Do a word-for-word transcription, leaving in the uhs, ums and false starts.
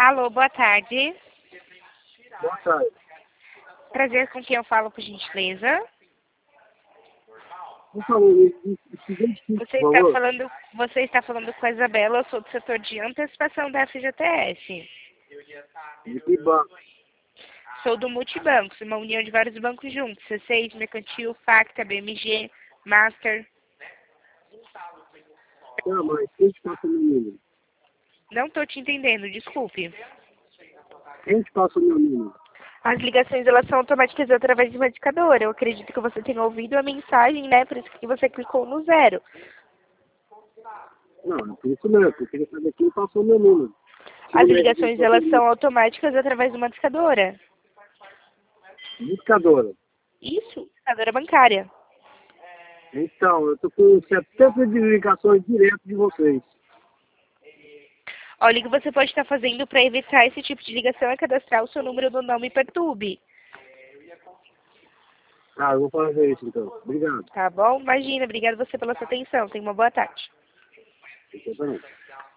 Alô, boa tarde. Boa tarde. Prazer, com quem eu falo, por gentileza? Por favor, me me- me identifique, Você por está favor. falando, você está falando com a Isabela, eu sou do setor de antecipação da F G T S. De que banco? Sou do Multibancos, uma união de vários bancos juntos. C seis, Mercantil, Facta, B M G, Master. Tá, mas quem te passa o meu número? Não estou te entendendo, desculpe. Quem te passa o meu número? As ligações, elas são automáticas através de uma discadora. Eu acredito que você tenha ouvido a mensagem, né? Por isso que você clicou no zero. Não, é por isso mesmo. Eu queria saber quem passou o meu número. Se As não é ligações, elas responsabilidade são automáticas através de uma discadora. indicadora. Isso, discadora bancária. Então, eu tô com setenta de ligações direto de vocês. Olha, o que você pode estar fazendo para evitar esse tipo de ligação é cadastrar o seu número no Não Me Perturbe. Ah, eu vou fazer isso então. Obrigado. Tá bom? Imagina, obrigada você pela sua atenção. Tenha uma boa tarde. Você também.